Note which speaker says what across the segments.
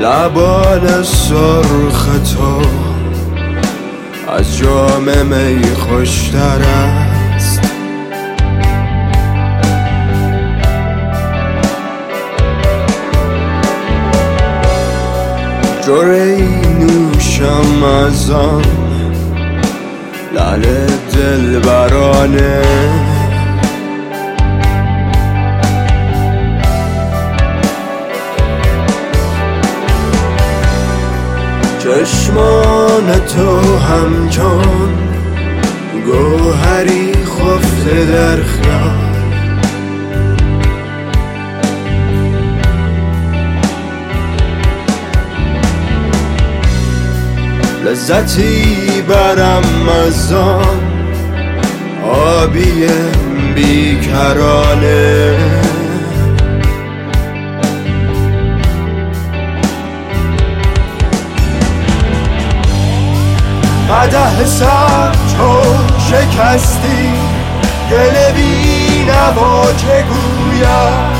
Speaker 1: لبان سرخ تو از جام می خوشتر است. جرعه‌ای نوشم از آن لعل دلبرانه، چشمان تو همچون گوهری خفته در خیال، لذتی برم از آن آبی بیکرانه. قدح سر چون شکستی گل بی نوا چه گویم،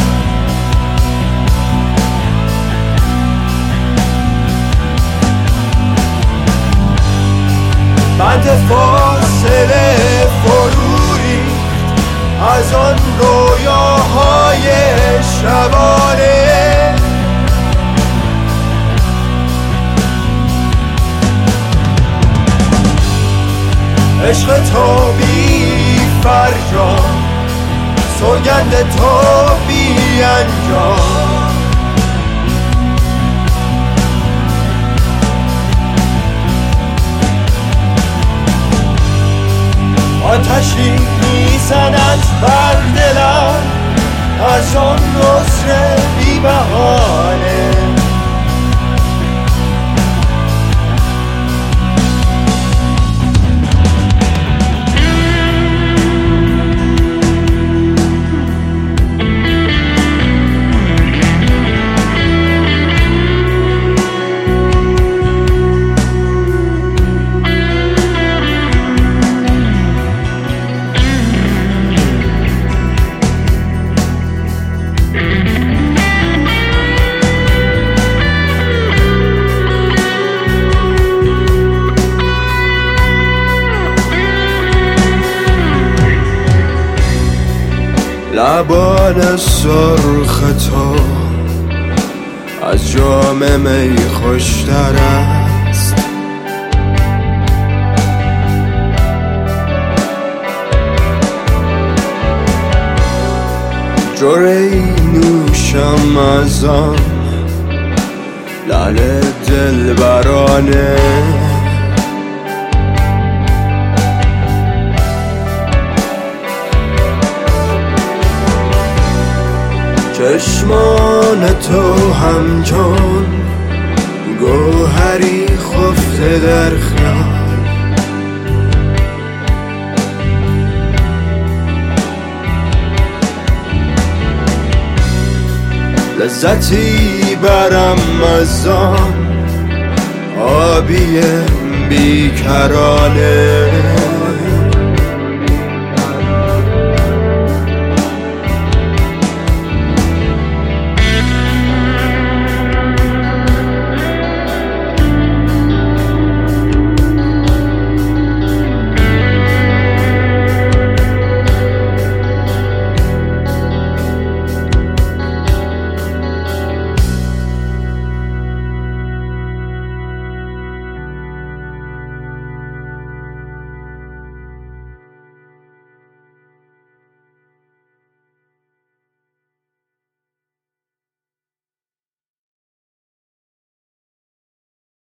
Speaker 1: بند فاصله فرو ریخت از آن رویاهای شبانه. عشق تو بی فرجام، سوگند تو بی انجام، آتشی میزند بر دلم از آن نصر بی بهانه. لبان سرخ تو از جام می خوشتر است. جرعه‌ای نوشم از آن لعل دلبرانه، چشمان تو همچون گوهری خفته در خیال، لذتی برم از آن آبی بیکرانه.